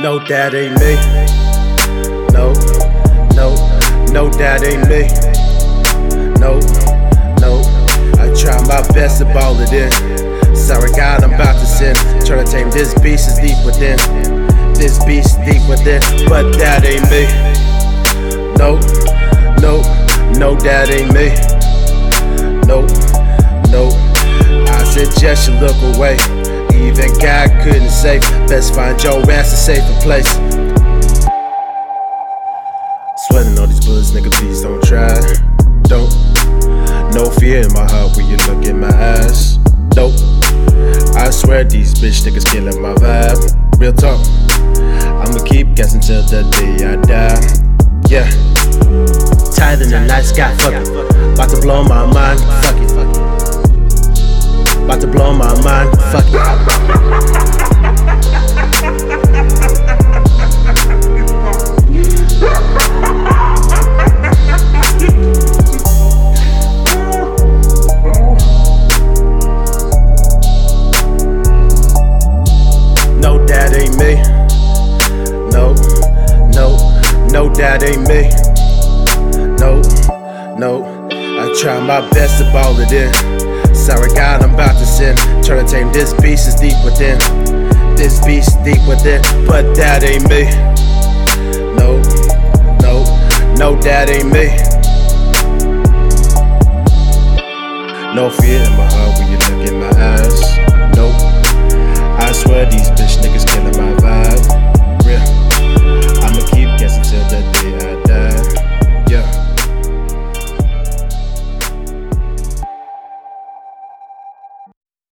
No, that ain't me. No, no, no, that ain't me. No, no, I try my best to ball it in. Sorry God, I'm about to sin. Trying to tame this beast is deep within. This beast deep within, but that ain't me. No, no, no, that ain't me. No, no, I suggest you look away. Even God couldn't save. Best find your ass a safer place. Sweating all these bullets, nigga, please don't try. Don't. No fear in my heart when you look in my eyes. Nope. I swear these bitch niggas killing my vibe. Real talk. I'ma keep guessing till the day I die. Yeah. Tighter than the night sky, fuck it. About to blow my mind, fuck it. About to blow my mind, fuck it. No, that ain't me. No, no, no, that ain't me. No, no, I try my best to ball it in. Sorry God, I'm about to sin. Trying to tame this beast is deep within. This beast deep within, but that ain't me. No, no, no, that ain't me. No fear in my heart when you look in my eyes. Nope, I swear these bitch niggas killing my